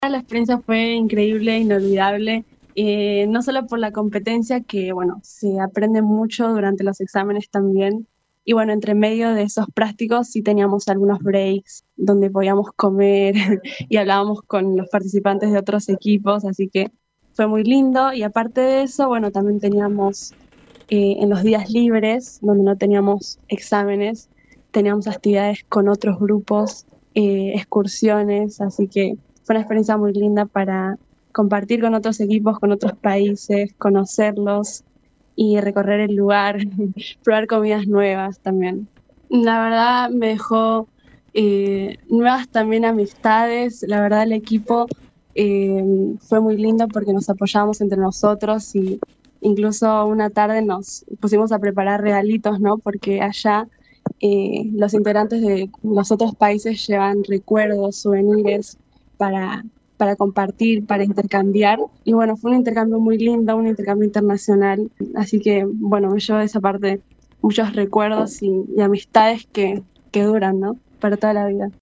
La experiencia fue increíble, inolvidable, no solo por la competencia, que bueno, se aprende mucho durante los exámenes también, y bueno, entre medio de esos prácticos sí teníamos algunos breaks donde podíamos comer y hablábamos con los participantes de otros equipos, así que fue muy lindo, y aparte de eso, bueno, también teníamos en los días libres, donde no teníamos exámenes, teníamos actividades con otros grupos, excursiones, así que fue una experiencia muy linda para compartir con otros equipos, con otros países, conocerlos y recorrer el lugar, probar comidas nuevas también. La verdad me dejó nuevas también amistades, la verdad el equipo eh, fue muy lindo porque nos apoyamos entre nosotros y incluso una tarde nos pusimos a preparar regalitos, ¿no? Porque allá los integrantes de los otros países llevan recuerdos, souvenirs para, para compartir, para intercambiar. Y bueno, fue un intercambio muy lindo, un intercambio internacional. Así que bueno, me llevo de esa parte muchos recuerdos y amistades que duran, ¿no? Para toda la vida.